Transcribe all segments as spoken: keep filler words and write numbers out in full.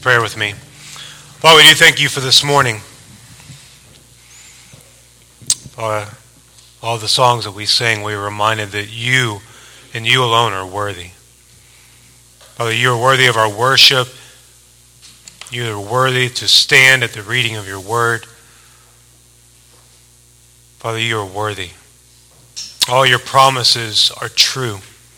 Prayer with me. Father, we do thank you for this morning. Father, all the songs that we sing, we are reminded that you and you alone are worthy. Father, you are worthy of our worship. You are worthy to stand at the reading of your word. Father, you are worthy. All your promises are true.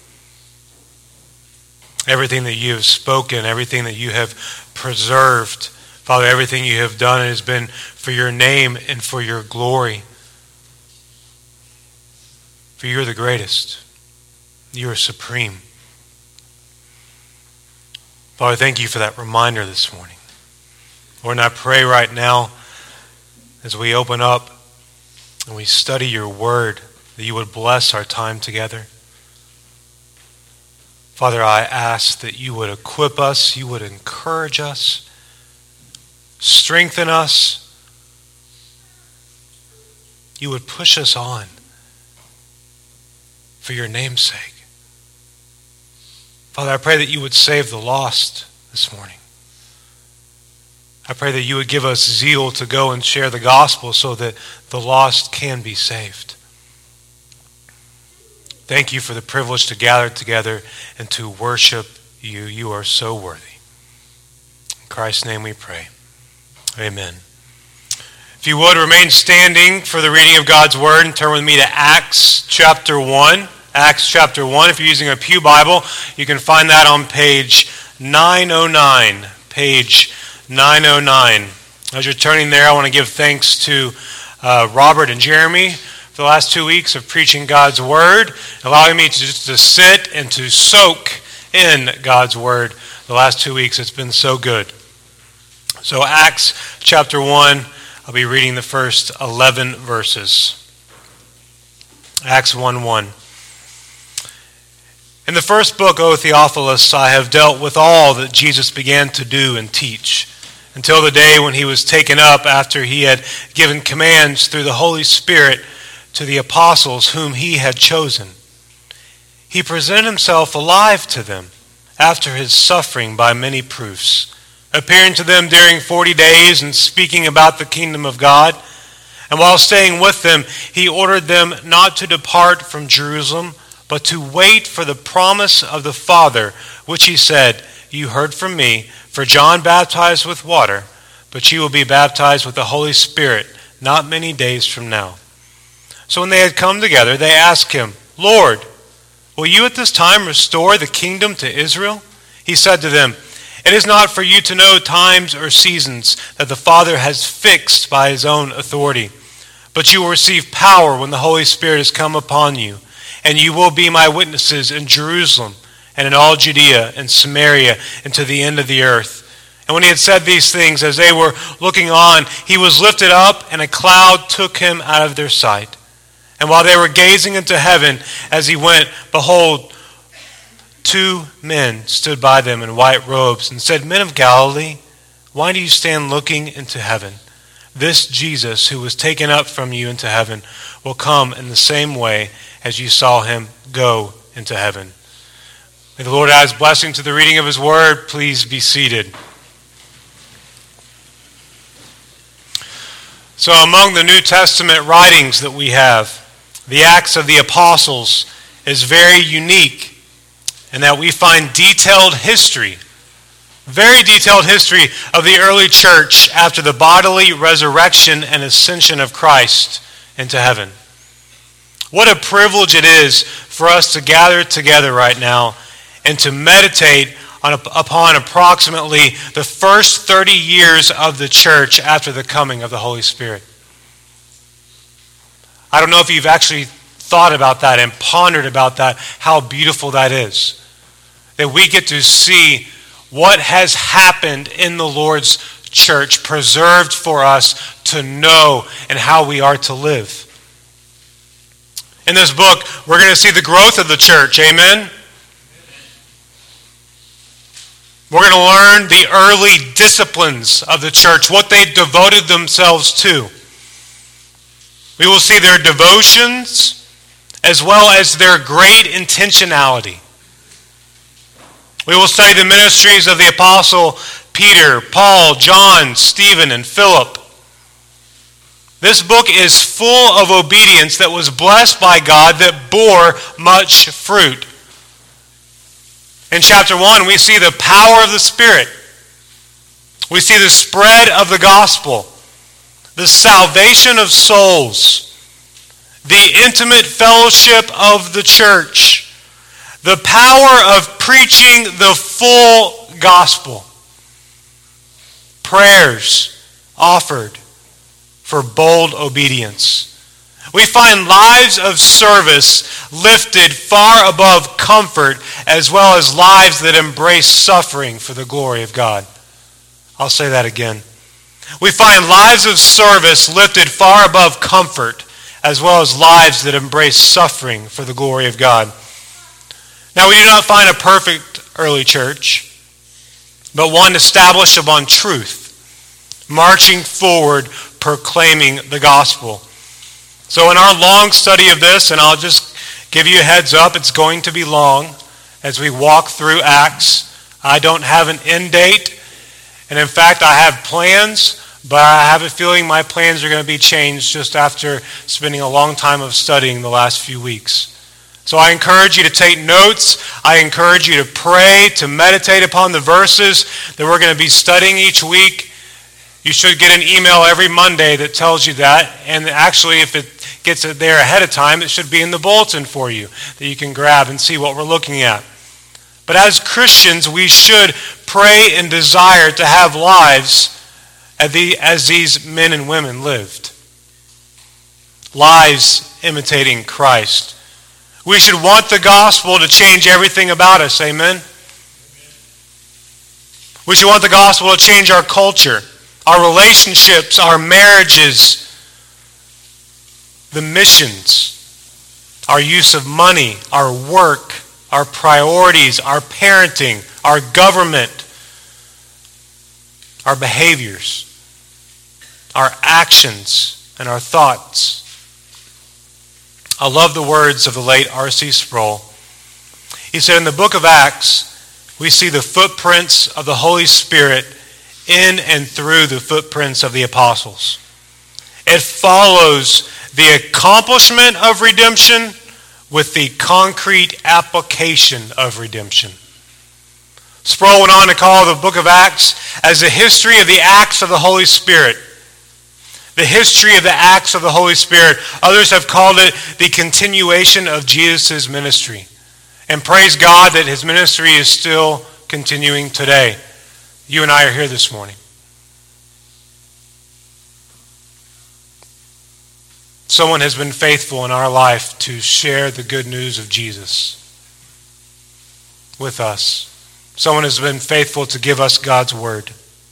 Everything that you have spoken, everything that you have preserved, Father, everything you have done has been for your name and for your glory. For you are the greatest. You are supreme. Father, thank you for that reminder this morning. Lord, and I pray right now as we open up and we study your word that you would bless our time together. Father, I ask that you would equip us, you would encourage us, strengthen us, you would push us on for your name's sake. Father, I pray that you would save the lost this morning. I pray that you would give us zeal to go and share the gospel so that the lost can be saved. Thank you for the privilege to gather together and to worship you. You are so worthy. In Christ's name we pray. Amen. If you would, remain standing for the reading of God's word and turn with me to Acts chapter one. Acts chapter one. If you're using a Pew Bible, you can find that on page nine oh nine. Page nine oh nine. As you're turning there, I want to give thanks to uh, Robert and Jeremy for the last two weeks of preaching God's word, allowing me to just to sit and to soak in God's word. The last two weeks, it's been so good. So Acts chapter one, I'll be reading the first eleven verses. Acts one one. In the first book, O Theophilus, I have dealt with all that Jesus began to do and teach, until the day when he was taken up after he had given commands through the Holy Spirit to the apostles whom he had chosen. He presented himself alive to them after his suffering by many proofs, appearing to them during forty days and speaking about the kingdom of God. And while staying with them, he ordered them not to depart from Jerusalem, but to wait for the promise of the Father, which he said, "You heard from me, for John baptized with water, but you will be baptized with the Holy Spirit not many days from now." So when they had come together, they asked him, "Lord, will you at this time restore the kingdom to Israel?" He said to them, "It is not for you to know times or seasons that the Father has fixed by his own authority. But you will receive power when the Holy Spirit has come upon you, and you will be my witnesses in Jerusalem and in all Judea and Samaria and to the end of the earth." And when he had said these things, as they were looking on, he was lifted up, and a cloud took him out of their sight. And while they were gazing into heaven as he went, behold, two men stood by them in white robes and said, "Men of Galilee, why do you stand looking into heaven? This Jesus who was taken up from you into heaven will come in the same way as you saw him go into heaven." May the Lord add his blessing to the reading of his word. Please be seated. So among the New Testament writings that we have, the Acts of the Apostles is very unique in that we find detailed history, very detailed history of the early church after the bodily resurrection and ascension of Christ into heaven. What a privilege it is for us to gather together right now and to meditate on, upon approximately the first thirty years of the church after the coming of the Holy Spirit. I don't know if you've actually thought about that and pondered about that, how beautiful that is. That we get to see what has happened in the Lord's church, preserved for us to know and how we are to live. In this book, we're going to see the growth of the church. Amen? We're going to learn the early disciplines of the church, what they devoted themselves to. We will see their devotions as well as their great intentionality. We will study the ministries of the Apostle Peter, Paul, John, Stephen, and Philip. This book is full of obedience that was blessed by God that bore much fruit. In chapter one, we see the power of the Spirit. We see the spread of the gospel, the salvation of souls, the intimate fellowship of the church, the power of preaching the full gospel, prayers offered for bold obedience. We find lives of service lifted far above comfort, as well as lives that embrace suffering for the glory of God. I'll say that again. We find lives of service lifted far above comfort, as well as lives that embrace suffering for the glory of God. Now, we do not find a perfect early church, but one established upon truth, marching forward, proclaiming the gospel. So in our long study of this, and I'll just give you a heads up, it's going to be long as we walk through Acts. I don't have an end date. And in fact, I have plans, but I have a feeling my plans are going to be changed just after spending a long time of studying the last few weeks. So I encourage you to take notes. I encourage you to pray, to meditate upon the verses that we're going to be studying each week. You should get an email every Monday that tells you that. And actually, if it gets it there ahead of time, it should be in the bulletin for you that you can grab and see what we're looking at. But as Christians, we should pray and desire to have lives as these men and women lived. Lives imitating Christ. We should want the gospel to change everything about us. Amen? We should want the gospel to change our culture, our relationships, our marriages, the missions, our use of money, our work, our priorities, our parenting, our government, our behaviors, our actions, and our thoughts. I love the words of the late R C Sproul. He said, in the book of Acts, we see the footprints of the Holy Spirit in and through the footprints of the apostles. It follows the accomplishment of redemption with the concrete application of redemption. Sproul went on to call the book of Acts as the history of the acts of the Holy Spirit. The history of the acts of the Holy Spirit. Others have called it the continuation of Jesus' ministry. And praise God that his ministry is still continuing today. You and I are here this morning. Someone has been faithful in our life to share the good news of Jesus with us. Someone has been faithful to give us God's word.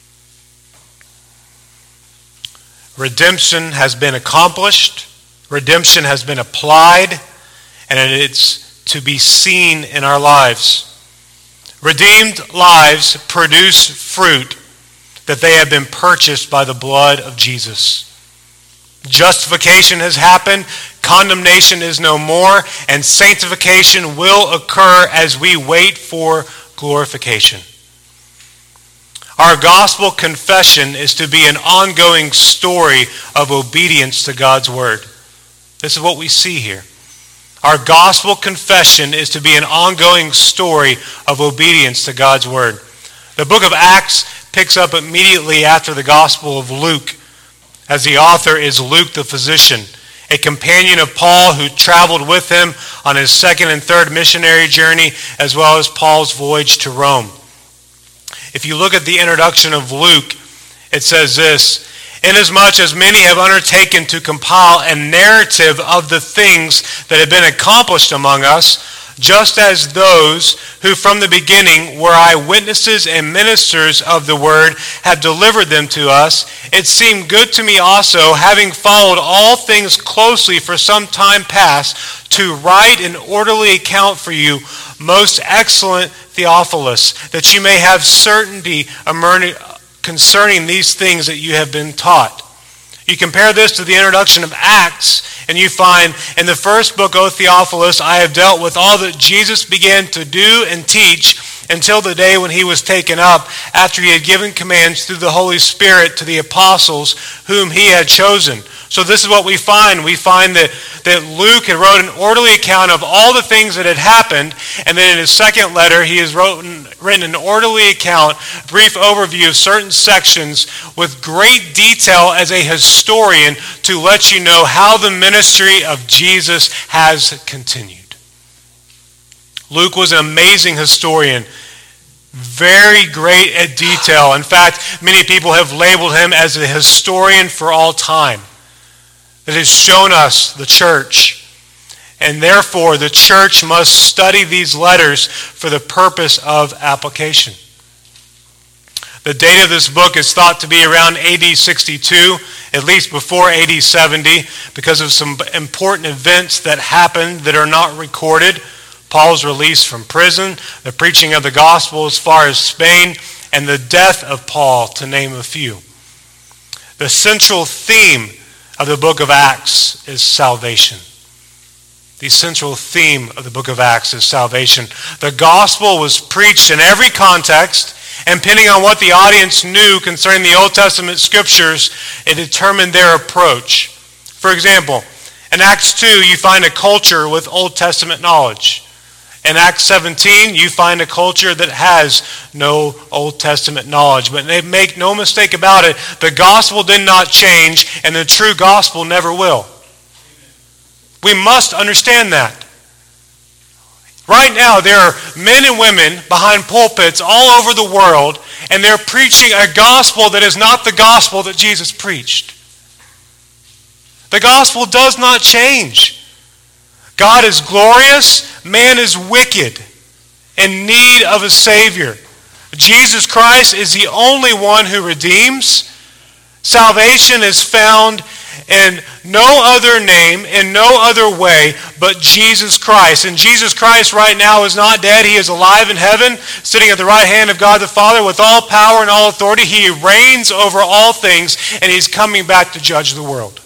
Redemption has been accomplished. Redemption has been applied. And it's to be seen in our lives. Redeemed lives produce fruit that they have been purchased by the blood of Jesus. Justification has happened, condemnation is no more, and sanctification will occur as we wait for glorification. Our gospel confession is to be an ongoing story of obedience to God's word. This is what we see here. Our gospel confession is to be an ongoing story of obedience to God's word. The book of Acts picks up immediately after the Gospel of Luke, as the author is Luke the physician, a companion of Paul who traveled with him on his second and third missionary journey, as well as Paul's voyage to Rome. If you look at the introduction of Luke, it says this, inasmuch as many have undertaken to compile a narrative of the things that have been accomplished among us, just as those who from the beginning were eyewitnesses and ministers of the word have delivered them to us, it seemed good to me also, having followed all things closely for some time past, to write an orderly account for you, most excellent Theophilus, that you may have certainty concerning these things that you have been taught. You compare this to the introduction of Acts, and you find in the first book, O Theophilus, I have dealt with all that Jesus began to do and teach until the day when he was taken up, after he had given commands through the Holy Spirit to the apostles whom he had chosen. So this is what we find. We find that, that Luke had wrote an orderly account of all the things that had happened, and then in his second letter he has written, written an orderly account, brief overview of certain sections with great detail as a historian to let you know how the ministry of Jesus has continued. Luke was an amazing historian, very great at detail. In fact, many people have labeled him as a historian for all time that has shown us the church. And therefore, the church must study these letters for the purpose of application. The date of this book is thought to be around A D sixty-two, at least before A D seventy, because of some important events that happened that are not recorded. Paul's release from prison, the preaching of the gospel as far as Spain, and the death of Paul, to name a few. The central theme of the book of Acts is salvation. The central theme of the book of Acts is salvation. The gospel was preached in every context, and depending on what the audience knew concerning the Old Testament scriptures, it determined their approach. For example, in Acts two, you find a culture with Old Testament knowledge. In Acts seventeen, you find a culture that has no Old Testament knowledge. But make no mistake about it, the gospel did not change, and the true gospel never will. We must understand that. Right now, there are men and women behind pulpits all over the world, and they're preaching a gospel that is not the gospel that Jesus preached. The gospel does not change. God is glorious, man is wicked, in need of a Savior. Jesus Christ is the only one who redeems. Salvation is found in no other name, in no other way, but Jesus Christ. And Jesus Christ right now is not dead. He is alive in heaven, sitting at the right hand of God the Father with all power and all authority. He reigns over all things, and he's coming back to judge the world.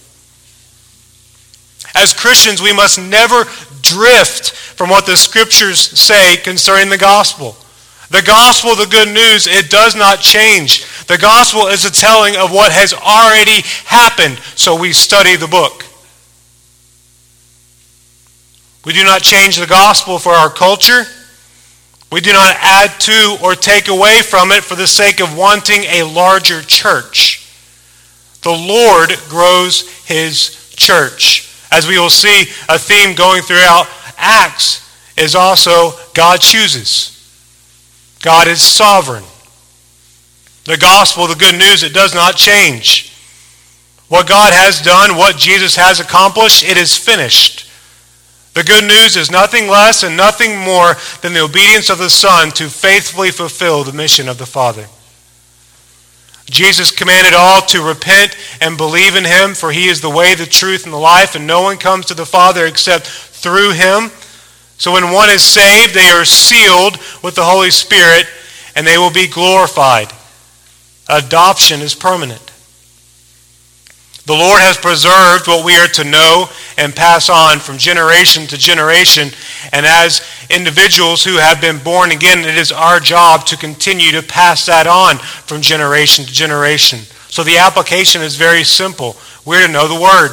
As Christians, we must never drift from what the scriptures say concerning the gospel. The gospel, the good news, it does not change. The gospel is a telling of what has already happened, so we study the book. We do not change the gospel for our culture. We do not add to or take away from it for the sake of wanting a larger church. The Lord grows his church. As we will see, a theme going throughout Acts is also God chooses. God is sovereign. The gospel, the good news, it does not change. What God has done, what Jesus has accomplished, it is finished. The good news is nothing less and nothing more than the obedience of the Son to faithfully fulfill the mission of the Father. Jesus commanded all to repent and believe in him, for he is the way, the truth, and the life, and no one comes to the Father except through him. So when one is saved, they are sealed with the Holy Spirit, and they will be glorified. Adoption is permanent. The Lord has preserved what we are to know and pass on from generation to generation. And as individuals who have been born again, it is our job to continue to pass that on from generation to generation. So the application is very simple. We're to know the Word.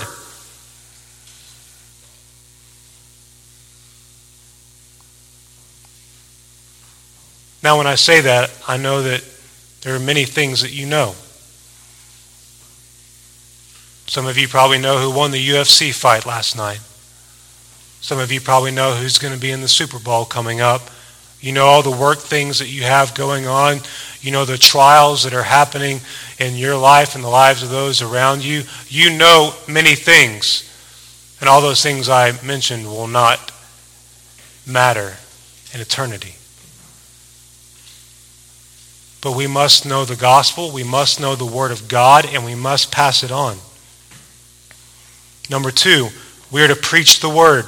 Now when I say that, I know that there are many things that you know. Some of you probably know who won the U F C fight last night. Some of you probably know who's going to be in the Super Bowl coming up. You know all the work things that you have going on. You know the trials that are happening in your life and the lives of those around you. You know many things. And all those things I mentioned will not matter in eternity. But we must know the gospel. We must know the Word of God, and we must pass it on. Number two, we are to preach the Word.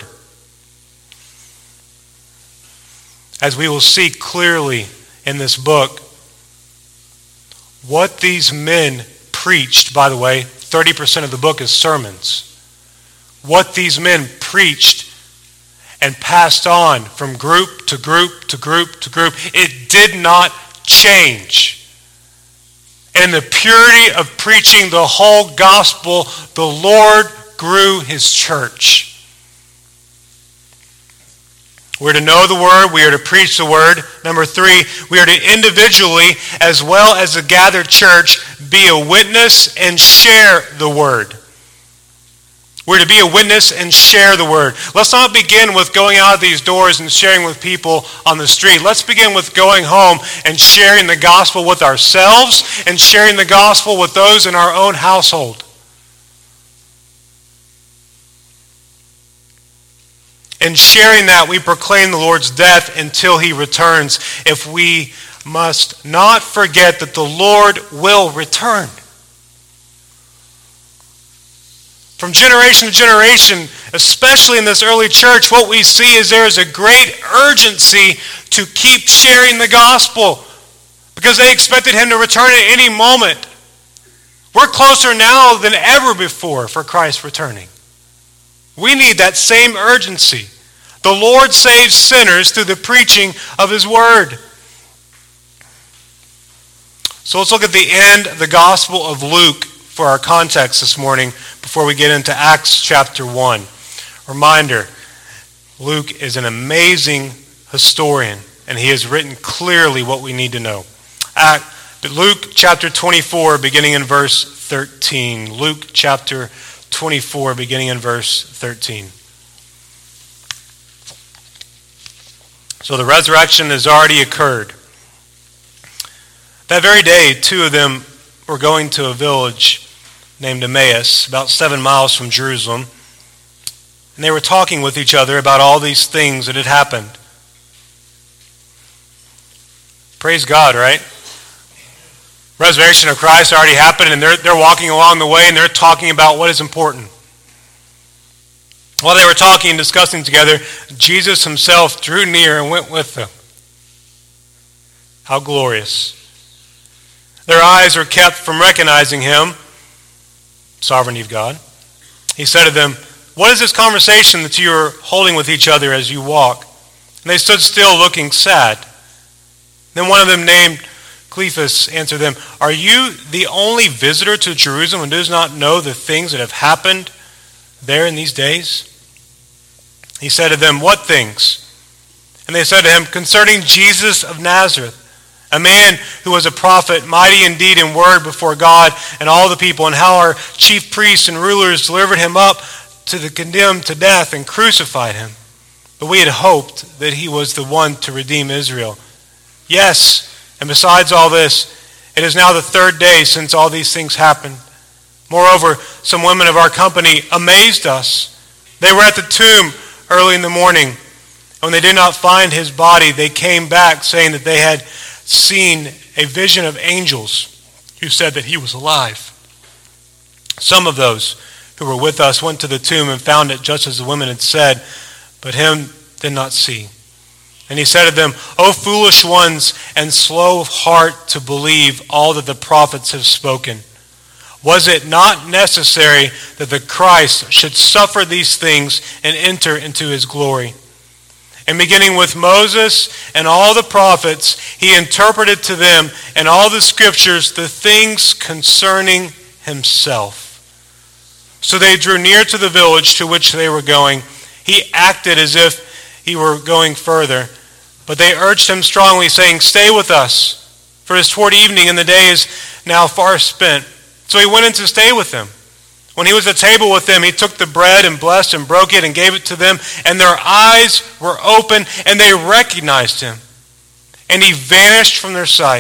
As we will see clearly in this book, what these men preached, by the way, thirty percent of the book is sermons. What these men preached and passed on from group to group to group to group. It did not change. And in the purity of preaching the whole gospel, the Lord grew his church. We're to know the word. We are to preach the word. Number three, we are to individually, as well as the gathered church, be a witness and share the word. We're to be a witness and share the word. Let's not begin with going out of these doors and sharing with people on the street. Let's begin with going home and sharing the gospel with ourselves and sharing the gospel with those in our own household. In sharing that, we proclaim the Lord's death until he returns. If we must not forget that the Lord will return. From generation to generation, especially in this early church, what we see is there is a great urgency to keep sharing the gospel because they expected him to return at any moment. We're closer now than ever before for Christ returning. We need that same urgency. The Lord saves sinners through the preaching of his word. So let's look at the end of the Gospel of Luke for our context this morning before we get into Acts chapter one. Reminder, Luke is an amazing historian, and he has written clearly what we need to know. Luke chapter twenty-four, beginning in verse thirteen. Luke chapter twenty-four, beginning in verse thirteen. So the resurrection has already occurred. That very day, two of them were going to a village named Emmaus, about seven miles from Jerusalem. And they were talking with each other about all these things that had happened. Praise God, right? Resurrection of Christ already happened, and they're, they're walking along the way, and they're talking about what is important. While they were talking and discussing together, Jesus himself drew near and went with them. How glorious. Their eyes were kept from recognizing him, sovereignty of God. He said to them, "What is this conversation that you are holding with each other as you walk?" And they stood still looking sad. Then one of them named Cleophas answered them, "Are you the only visitor to Jerusalem and does not know the things that have happened there in these days?" He said to them, "What things?" And they said to him, "Concerning Jesus of Nazareth, a man who was a prophet, mighty in deed and word before God and all the people, and how our chief priests and rulers delivered him up to the condemned to death and crucified him. But we had hoped that he was the one to redeem Israel. Yes, and besides all this, it is now the third day since all these things happened. Moreover, some women of our company amazed us. They were at the tomb early in the morning. When they did not find his body, they came back saying that they had seen a vision of angels who said that he was alive. Some of those who were with us went to the tomb and found it just as the women had said, but him did not see. And he said to them, O foolish ones and slow of heart to believe all that the prophets have spoken. Was it not necessary that the Christ should suffer these things and enter into his glory? And beginning with Moses and all the prophets, he interpreted to them in all the scriptures the things concerning himself. So they drew near to the village to which they were going. He acted as if he were going further. But they urged him strongly, saying, Stay with us, for it is toward evening, and the day is now far spent. So he went in to stay with them. When he was at table with them, he took the bread and blessed and broke it and gave it to them, and their eyes were open, and they recognized him. And he vanished from their sight.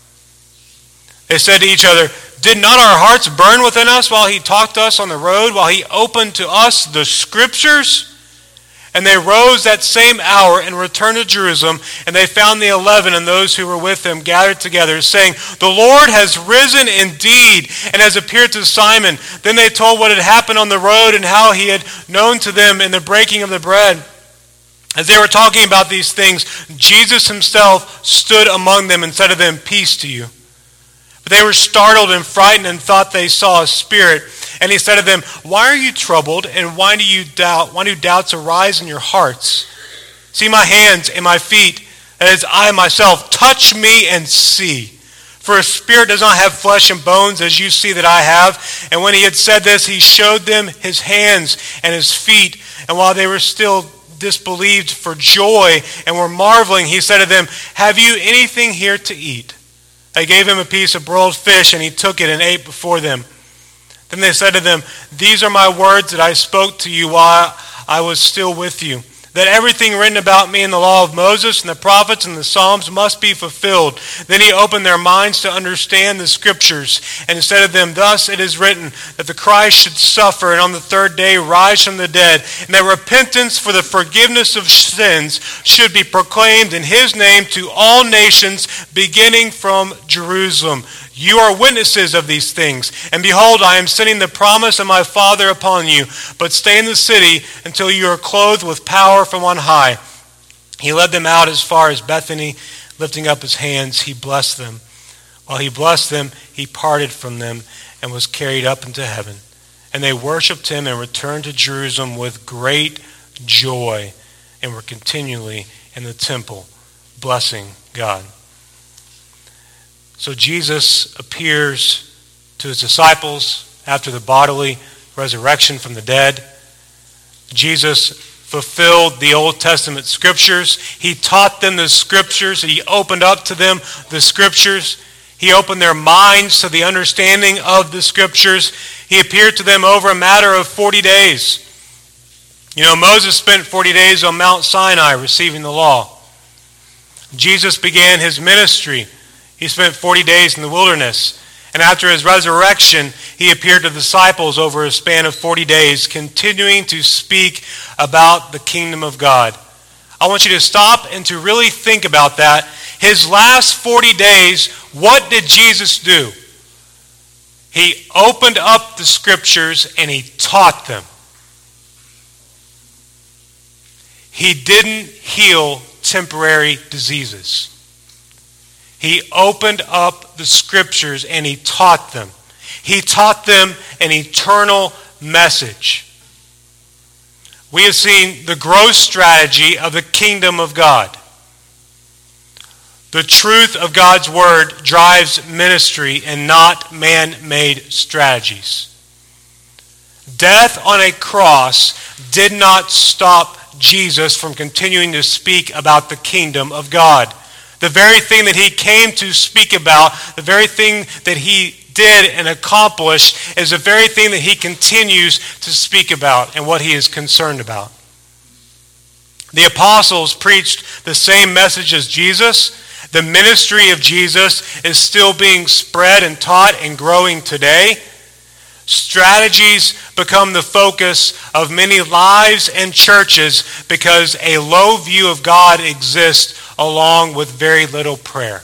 They said to each other, Did not our hearts burn within us while he talked to us on the road, while he opened to us the scriptures? And they rose that same hour and returned to Jerusalem, and they found the eleven and those who were with them gathered together, saying, The Lord has risen indeed, and has appeared to Simon. Then they told what had happened on the road, and how he had known to them in the breaking of the bread. As they were talking about these things, Jesus himself stood among them and said to them, Peace to you. But they were startled and frightened and thought they saw a spirit. And he said to them, "Why are you troubled, and why do you doubt? Why do doubts arise in your hearts? See my hands and my feet, that is I myself. Touch me and see. For a spirit does not have flesh and bones, as you see that I have." And when he had said this, he showed them his hands and his feet. And while they were still disbelieved for joy and were marveling, he said to them, "Have you anything here to eat?" They gave him a piece of broiled fish, and he took it and ate before them. Then they said to them, "These are my words that I spoke to you while I was still with you, that everything written about me in the law of Moses and the prophets and the Psalms must be fulfilled." Then he opened their minds to understand the Scriptures, and said to them, "Thus it is written, that the Christ should suffer, and on the third day rise from the dead, and that repentance for the forgiveness of sins should be proclaimed in his name to all nations, beginning from Jerusalem. You are witnesses of these things. And behold, I am sending the promise of my Father upon you. But stay in the city until you are clothed with power from on high." He led them out as far as Bethany. Lifting up his hands, he blessed them. While he blessed them, he parted from them and was carried up into heaven. And they worshipped him and returned to Jerusalem with great joy, and were continually in the temple, blessing God. So Jesus appears to his disciples after the bodily resurrection from the dead. Jesus fulfilled the Old Testament Scriptures. He taught them the Scriptures. He opened up to them the Scriptures. He opened their minds to the understanding of the Scriptures. He appeared to them over a matter of forty days. You know, Moses spent forty days on Mount Sinai receiving the law. Jesus began his ministry. He spent forty days in the wilderness. And after his resurrection, he appeared to the disciples over a span of forty days, continuing to speak about the kingdom of God. I want you to stop and to really think about that. His last forty days, what did Jesus do? He opened up the Scriptures and he taught them. He didn't heal temporary diseases. He opened up the Scriptures and he taught them. He taught them an eternal message. We have seen the growth strategy of the kingdom of God. The truth of God's word drives ministry and not man-made strategies. Death on a cross did not stop Jesus from continuing to speak about the kingdom of God. The very thing that he came to speak about, the very thing that he did and accomplished, is the very thing that he continues to speak about and what he is concerned about. The apostles preached the same message as Jesus. The ministry of Jesus is still being spread and taught and growing today. Strategies become the focus of many lives and churches because a low view of God exists along with very little prayer.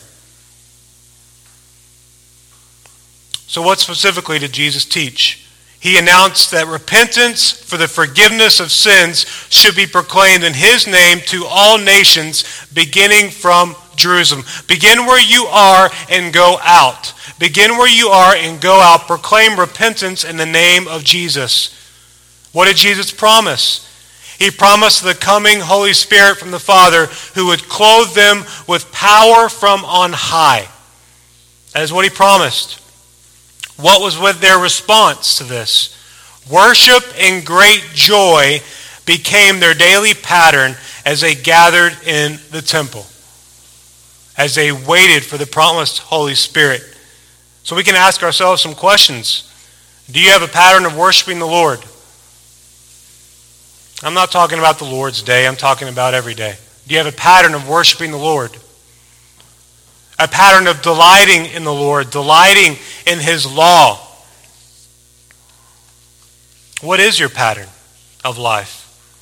So what specifically did Jesus teach? He announced that repentance for the forgiveness of sins should be proclaimed in his name to all nations, beginning from Jerusalem. Begin where you are and go out. Begin where you are and go out. Proclaim repentance in the name of Jesus. What did Jesus promise? He promised the coming Holy Spirit from the Father who would clothe them with power from on high. That is what he promised. What was with their response to this? Worship and great joy became their daily pattern as they gathered in the temple, as they waited for the promised Holy Spirit. So we can ask ourselves some questions. Do you have a pattern of worshiping the Lord? I'm not talking about the Lord's Day. I'm talking about every day. Do you have a pattern of worshiping the Lord? A pattern of delighting in the Lord, delighting in his law. What is your pattern of life?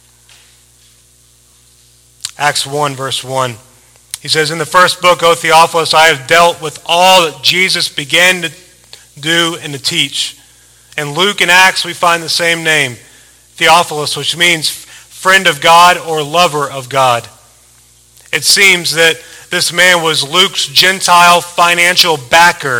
Acts one, verse one. He says, "In the first book, O Theophilus, I have dealt with all that Jesus began to do and to teach." In Luke and Acts, we find the same name, Theophilus, which means friend of God or lover of God. It seems that this man was Luke's Gentile financial backer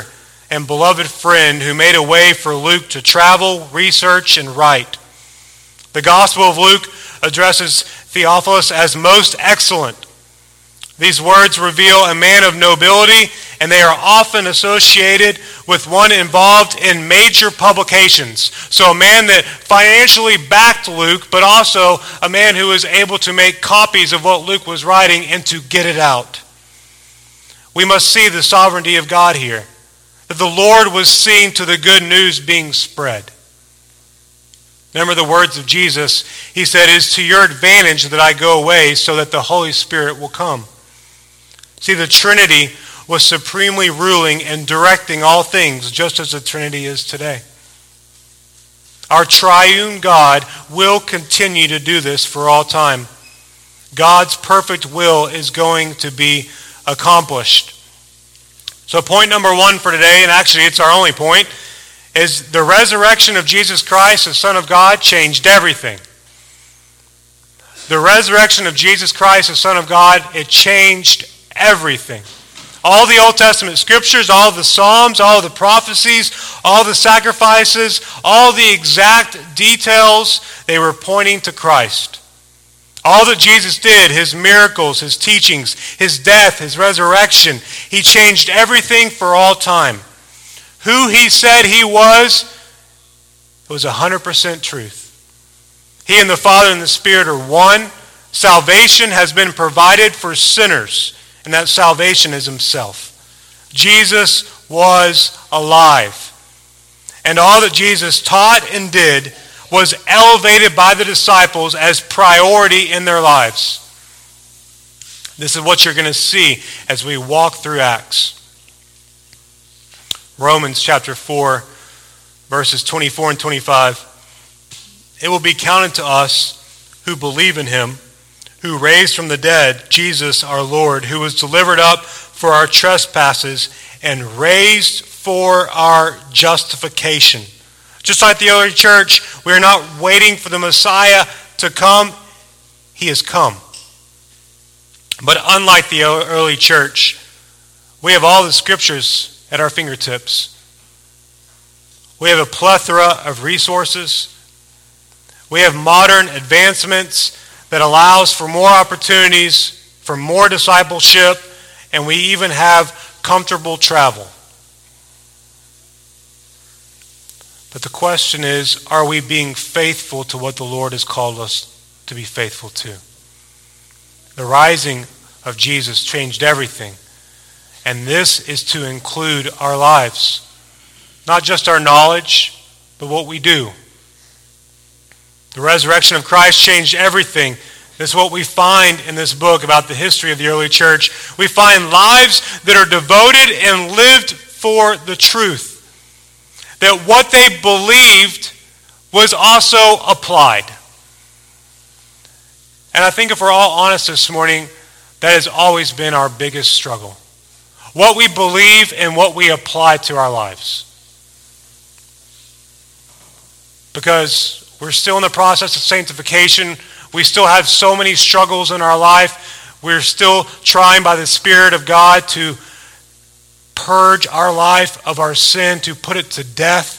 and beloved friend who made a way for Luke to travel, research, and write. The Gospel of Luke addresses Theophilus as most excellent. These words reveal a man of nobility, and they are often associated with one involved in major publications. So a man that financially backed Luke, but also a man who was able to make copies of what Luke was writing and to get it out. We must see the sovereignty of God here, that the Lord was seeing to the good news being spread. Remember the words of Jesus. He said, "It is to your advantage that I go away so that the Holy Spirit will come." See, the Trinity was supremely ruling and directing all things, just as the Trinity is today. Our triune God will continue to do this for all time. God's perfect will is going to be accomplished. So point number one for today, and actually it's our only point, is the resurrection of Jesus Christ, the Son of God, changed everything. The resurrection of Jesus Christ, the Son of God, it changed everything. All the Old Testament scriptures, all the Psalms, all the prophecies, all the sacrifices, all the exact details, they were pointing to Christ. All that Jesus did, his miracles, his teachings, his death, his resurrection, he changed everything for all time. Who he said he was, it was one hundred percent truth. He and the Father and the Spirit are one. Salvation has been provided for sinners, and that salvation is himself. Jesus was alive. And all that Jesus taught and did was elevated by the disciples as priority in their lives. This is what you're going to see as we walk through Acts. Romans chapter four, verses twenty-four and twenty-five. It will be counted to us who believe in him, who raised from the dead Jesus our Lord, who was delivered up for our trespasses and raised for our justification. Just like the early church, we are not waiting for the Messiah to come. He has come. But unlike the early church, we have all the scriptures at our fingertips. We have a plethora of resources. We have modern advancements that allows for more opportunities, for more discipleship, and we even have comfortable travel. But the question is, are we being faithful to what the Lord has called us to be faithful to? The rising of Jesus changed everything. And this is to include our lives. Not just our knowledge, but what we do. The resurrection of Christ changed everything. This is what we find in this book about the history of the early church. We find lives that are devoted and lived for the truth. That what they believed was also applied. And I think if we're all honest this morning, that has always been our biggest struggle. What we believe and what we apply to our lives. Because we're still in the process of sanctification. We still have so many struggles in our life. We're still trying by the Spirit of God to purge our life of our sin, to put it to death.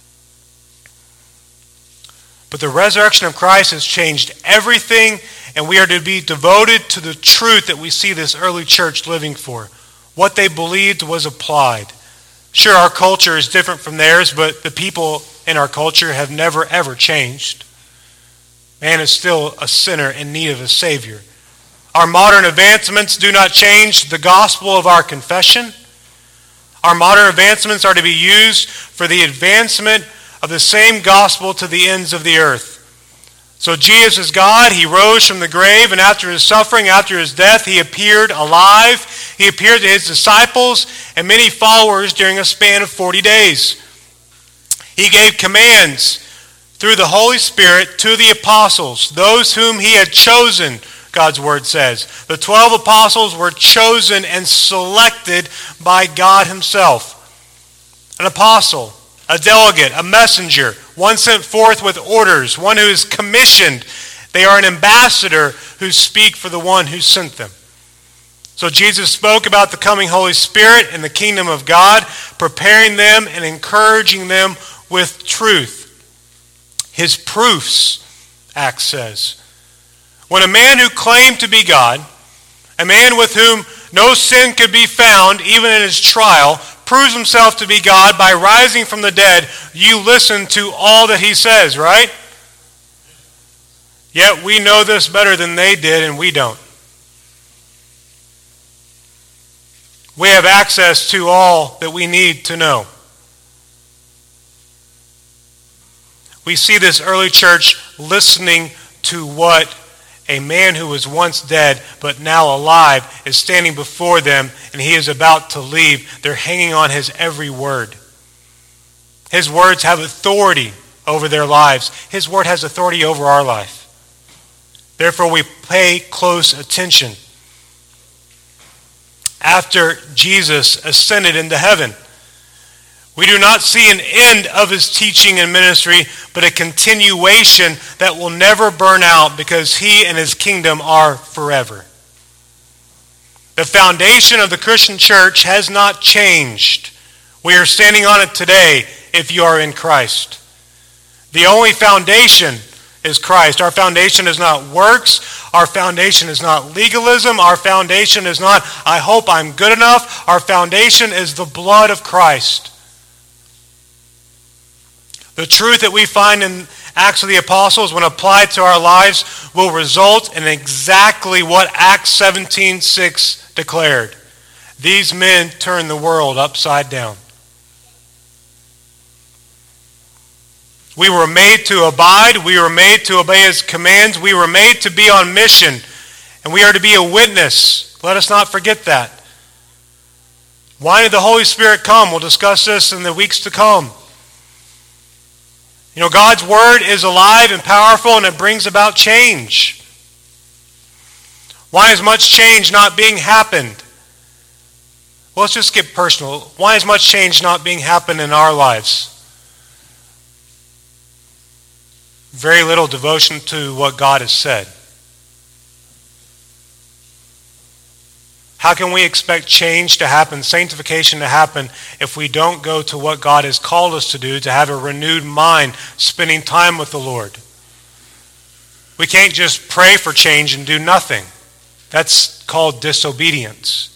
But the resurrection of Christ has changed everything, and we are to be devoted to the truth that we see this early church living for. What they believed was applied. Sure, our culture is different from theirs, but the people in our culture have never, ever changed. Man is still a sinner in need of a Savior. Our modern advancements do not change the gospel of our confession. Our modern advancements are to be used for the advancement of the same gospel to the ends of the earth. So Jesus is God. He rose from the grave, and after his suffering, after his death, he appeared alive. He appeared to his disciples and many followers during a span of forty days. He gave commands through the Holy Spirit to the apostles, those whom he had chosen, God's word says. The twelve apostles were chosen and selected by God himself. An apostle, a delegate, a messenger, one sent forth with orders, one who is commissioned. They are an ambassador who speak for the one who sent them. So Jesus spoke about the coming Holy Spirit and the kingdom of God, preparing them and encouraging them with truth. His proofs, Acts says. When a man who claimed to be God, a man with whom no sin could be found, even in his trial, proves himself to be God by rising from the dead, you listen to all that he says, right? Yet we know this better than they did, and we don't. We have access to all that we need to know. We see this early church listening to what a man who was once dead but now alive is standing before them, and he is about to leave. They're hanging on his every word. His words have authority over their lives. His word has authority over our life. Therefore, we pay close attention. After Jesus ascended into heaven, we do not see an end of his teaching and ministry, but a continuation that will never burn out because he and his kingdom are forever. The foundation of the Christian church has not changed. We are standing on it today if you are in Christ. The only foundation is Christ. Our foundation is not works. Our foundation is not legalism. Our foundation is not, I hope I'm good enough. Our foundation is the blood of Christ. The truth that we find in Acts of the Apostles, when applied to our lives, will result in exactly what Acts seventeen six declared. These men turned the world upside down. We were made to abide. We were made to obey his commands. We were made to be on mission. And we are to be a witness. Let us not forget that. Why did the Holy Spirit come? We'll discuss this in the weeks to come. You know, God's word is alive and powerful, and it brings about change. Why is much change not being happened? Well, let's just get personal. Why is much change not being happened in our lives? Very little devotion to what God has said. How can we expect change to happen, sanctification to happen, if we don't go to what God has called us to do, to have a renewed mind, spending time with the Lord? We can't just pray for change and do nothing. That's called disobedience.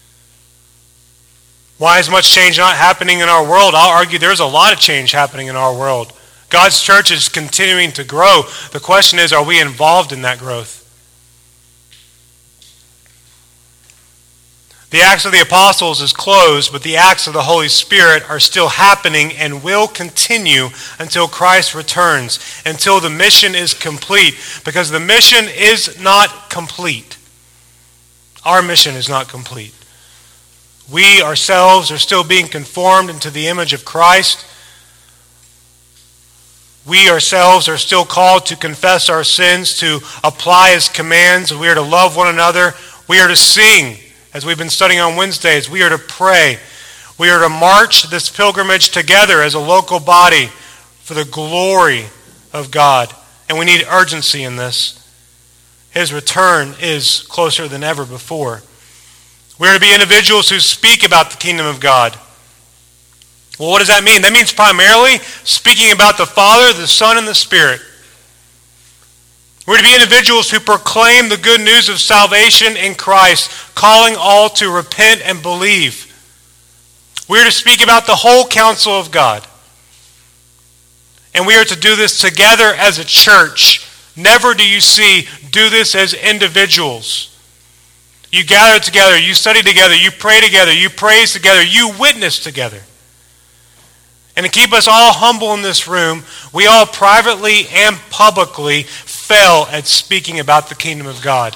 Why is much change not happening in our world? I'll argue there's a lot of change happening in our world. God's church is continuing to grow. The question is, are we involved in that growth? The Acts of the Apostles is closed, but the Acts of the Holy Spirit are still happening and will continue until Christ returns, until the mission is complete, because the mission is not complete. Our mission is not complete. We ourselves are still being conformed into the image of Christ. We ourselves are still called to confess our sins, to apply his commands. We are to love one another. We are to sing, as we've been studying on Wednesdays. We are to pray. We are to march this pilgrimage together as a local body for the glory of God. And we need urgency in this. His return is closer than ever before. We are to be individuals who speak about the kingdom of God. Well, what does that mean? That means primarily speaking about the Father, the Son, and the Spirit. We're to be individuals who proclaim the good news of salvation in Christ, calling all to repent and believe. We're to speak about the whole counsel of God. And we are to do this together as a church. Never do you see do this as individuals. You gather together, you study together, you pray together, you praise together, you witness together. And to keep us all humble in this room, we all privately and publicly fail at speaking about the kingdom of God.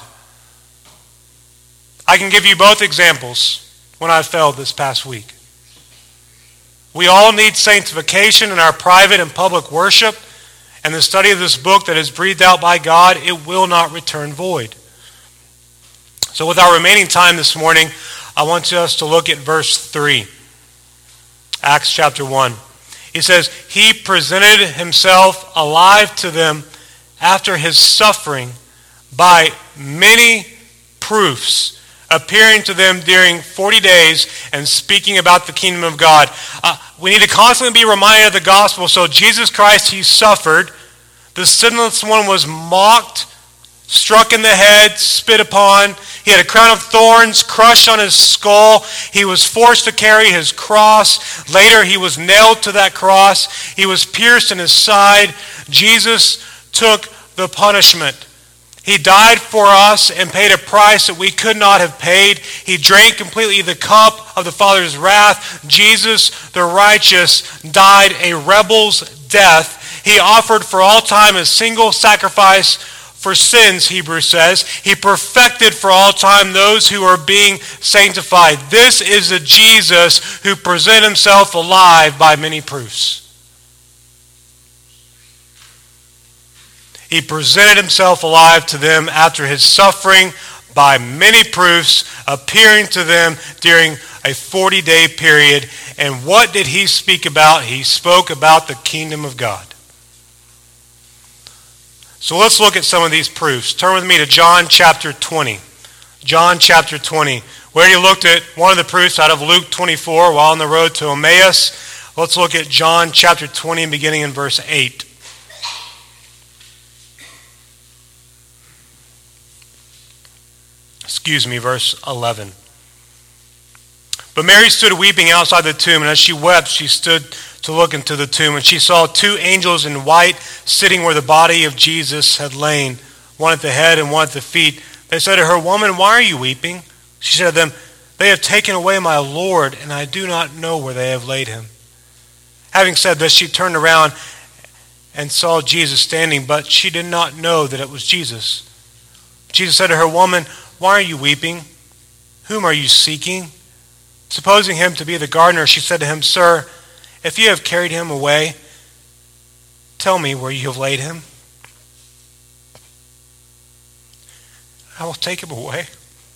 I can give you both examples when I failed this past week. We all need sanctification in our private and public worship, and the study of this book that is breathed out by God, it will not return void. So with our remaining time this morning, I want us to look at verse three. Acts chapter one. He says, he presented himself alive to them after his suffering by many proofs appearing to them during forty days and speaking about the kingdom of God. Uh, we need to constantly be reminded of the gospel. So Jesus Christ, he suffered. The sinless one was mocked, struck in the head, spit upon. He had a crown of thorns crushed on his skull. He was forced to carry his cross. Later, he was nailed to that cross. He was pierced in his side. Jesus took the punishment. He died for us and paid a price that we could not have paid. He drank completely the cup of the Father's wrath. Jesus, the righteous, died a rebel's death. He offered for all time a single sacrifice for sins, Hebrews says. He perfected for all time those who are being sanctified. This is the Jesus who presented himself alive by many proofs. He presented himself alive to them after his suffering by many proofs, appearing to them during a forty-day period. And what did he speak about? He spoke about the kingdom of God. So let's look at some of these proofs. Turn with me to John chapter twenty. John chapter twenty. We already looked at one of the proofs out of Luke twenty-four while on the road to Emmaus. Let's look at John chapter twenty, beginning in verse eight. Excuse me, verse eleven. But Mary stood weeping outside the tomb, and as she wept, she stood to look into the tomb, and she saw two angels in white sitting where the body of Jesus had lain, one at the head and one at the feet. They said to her, "Woman, why are you weeping?" She said to them, "They have taken away my Lord, and I do not know where they have laid him." Having said this, she turned around and saw Jesus standing, but she did not know that it was Jesus. Jesus said to her, "Woman, why are you weeping? Whom are you seeking?" Supposing him to be the gardener, she said to him, "Sir, if you have carried him away, tell me where you have laid him. I will take him away."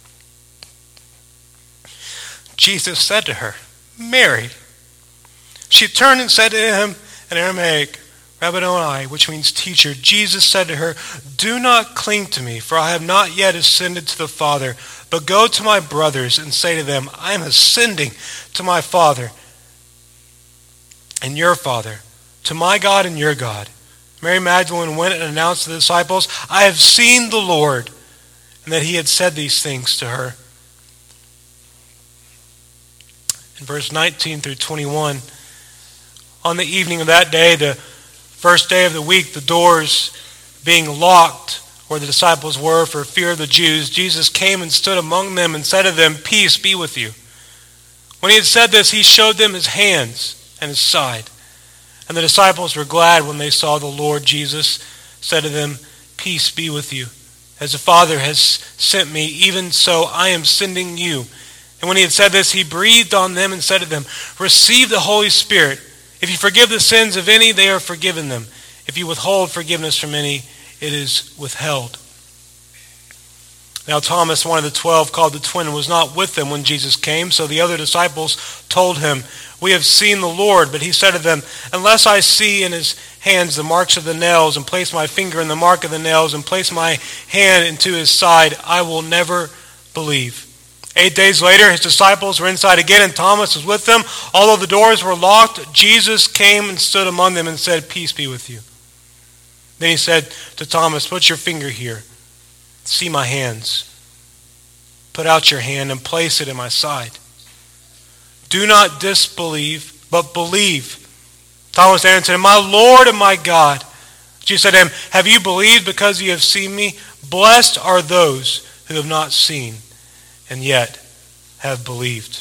Jesus said to her, "Mary." She turned and said to him in Aramaic, "Rabboni," which means teacher. Jesus said to her, "Do not cling to me, for I have not yet ascended to the Father, but go to my brothers and say to them, I am ascending to my Father and your Father, to my God and your God." Mary Magdalene went and announced to the disciples, "I have seen the Lord," and that he had said these things to her. In verse nineteen through twenty-one, on the evening of that day, the first day of the week, the doors being locked where the disciples were for fear of the Jews, Jesus came and stood among them and said to them, "Peace be with you." When he had said this, he showed them his hands and his side. And the disciples were glad when they saw the Lord. Jesus said to them, "Peace be with you. As the Father has sent me, even so I am sending you." And when he had said this, he breathed on them and said to them, "Receive the Holy Spirit. If you forgive the sins of any, they are forgiven them. If you withhold forgiveness from any, it is withheld." Now Thomas, one of the twelve, called the twin, was not with them when Jesus came. So the other disciples told him, "We have seen the Lord." But he said to them, "Unless I see in his hands the marks of the nails, and place my finger in the mark of the nails, and place my hand into his side, I will never believe." Eight days later, his disciples were inside again, and Thomas was with them. Although the doors were locked, Jesus came and stood among them and said, "Peace be with you." Then he said to Thomas, "Put your finger here. See my hands. Put out your hand and place it in my side. Do not disbelieve, but believe." Thomas answered him, "My Lord and my God." Jesus said to him, "Have you believed because you have seen me? Blessed are those who have not seen and yet have believed."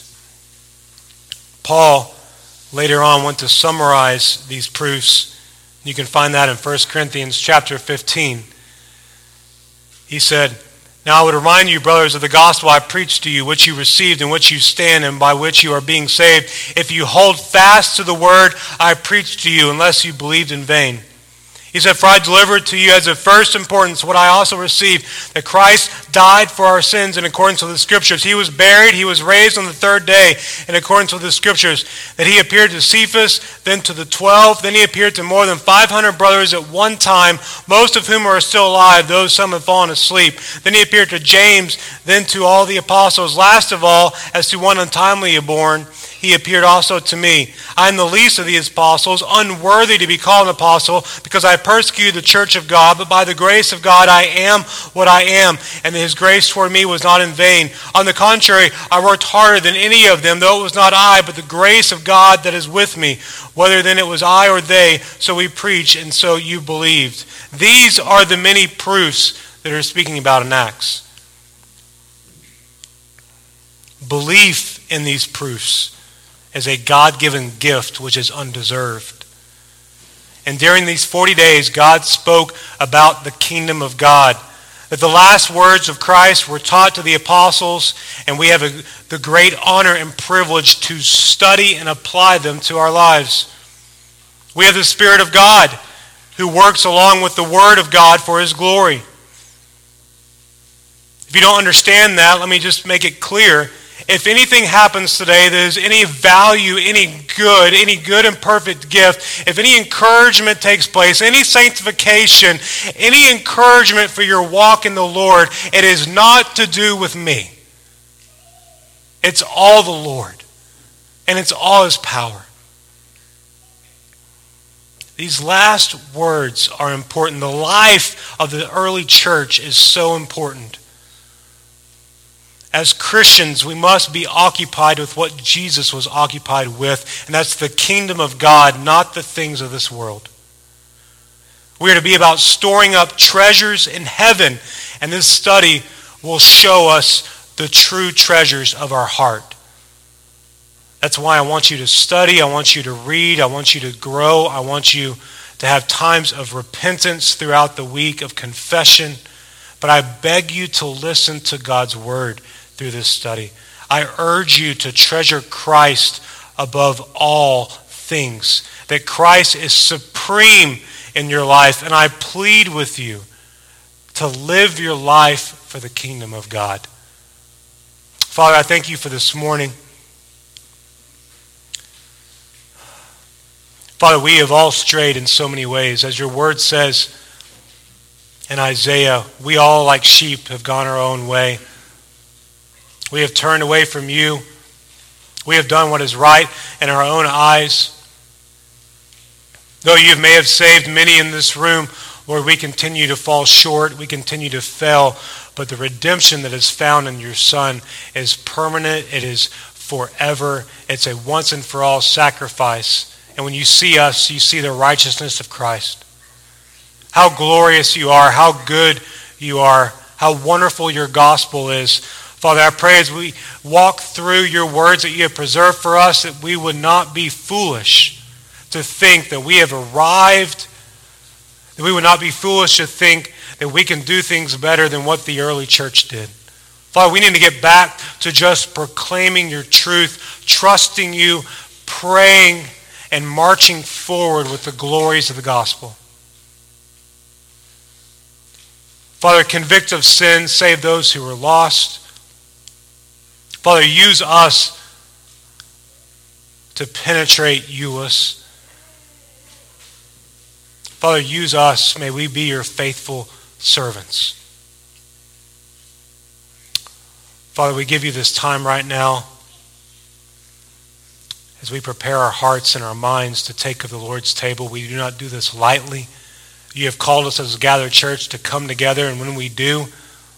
Paul later on went to summarize these proofs. You can find that in First Corinthians chapter fifteen. He said, "Now I would remind you, brothers, of the gospel I preached to you, which you received, in which you stand, and by which you are being saved, if you hold fast to the word I preached to you, unless you believed in vain. He said, "For I delivered to you as of first importance what I also received, that Christ died for our sins in accordance with the Scriptures. He was buried, he was raised on the third day in accordance with the Scriptures. That he appeared to Cephas, then to the twelve. Then he appeared to more than five hundred brothers at one time, most of whom are still alive, though some have fallen asleep. Then he appeared to James, then to all the apostles. Last of all, as to one untimely born, he appeared also to me. I am the least of these apostles, unworthy to be called an apostle, because I persecuted the church of God, but by the grace of God I am what I am, and his grace toward me was not in vain. On the contrary, I worked harder than any of them, though it was not I, but the grace of God that is with me. Whether then it was I or they, so we preach, and so you believed." These are the many proofs that are speaking about in Acts. Belief in these proofs is a God-given gift which is undeserved. And during these forty days, God spoke about the kingdom of God. That the last words of Christ were taught to the apostles, and we have a, the great honor and privilege to study and apply them to our lives. We have the Spirit of God who works along with the Word of God for His glory. If you don't understand that, let me just make it clear. If anything happens today that is any value, any good, any good and perfect gift, if any encouragement takes place, any sanctification, any encouragement for your walk in the Lord, it is not to do with me. It's all the Lord. And it's all His power. These last words are important. The life of the early church is so important. As Christians, we must be occupied with what Jesus was occupied with, and that's the kingdom of God, not the things of this world. We are to be about storing up treasures in heaven, and this study will show us the true treasures of our heart. That's why I want you to study, I want you to read, I want you to grow, I want you to have times of repentance throughout the week, of confession. But I beg you to listen to God's word through this study. I urge you to treasure Christ above all things, that Christ is supreme in your life, and I plead with you to live your life for the kingdom of God. Father, I thank you for this morning. Father, we have all strayed in so many ways. As your word says in Isaiah, we all like sheep have gone our own way. We have turned away from you. We have done what is right in our own eyes. Though you may have saved many in this room, Lord, we continue to fall short. We continue to fail. But the redemption that is found in your Son is permanent. It is forever. It's a once and for all sacrifice. And when you see us, you see the righteousness of Christ. How glorious you are, how good you are, how wonderful your gospel is. Father, I pray as we walk through your words that you have preserved for us, that we would not be foolish to think that we have arrived, that we would not be foolish to think that we can do things better than what the early church did. Father, we need to get back to just proclaiming your truth, trusting you, praying, and marching forward with the glories of the gospel. Father, convict of sin, save those who are lost. Father, use us to penetrate Euless. Father, use us. May we be your faithful servants. Father, we give you this time right now as we prepare our hearts and our minds to take of the Lord's table. We do not do this lightly. You have called us as a gathered church to come together, and when we do,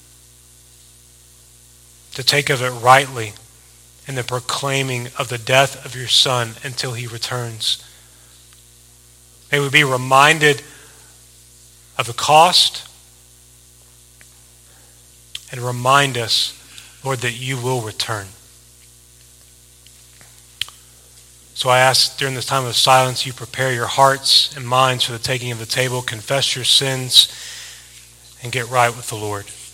to take of it rightly in the proclaiming of the death of your Son until he returns. May we be reminded of the cost and remind us, Lord, that you will return. So I ask during this time of silence, you prepare your hearts and minds for the taking of the table, confess your sins, and get right with the Lord.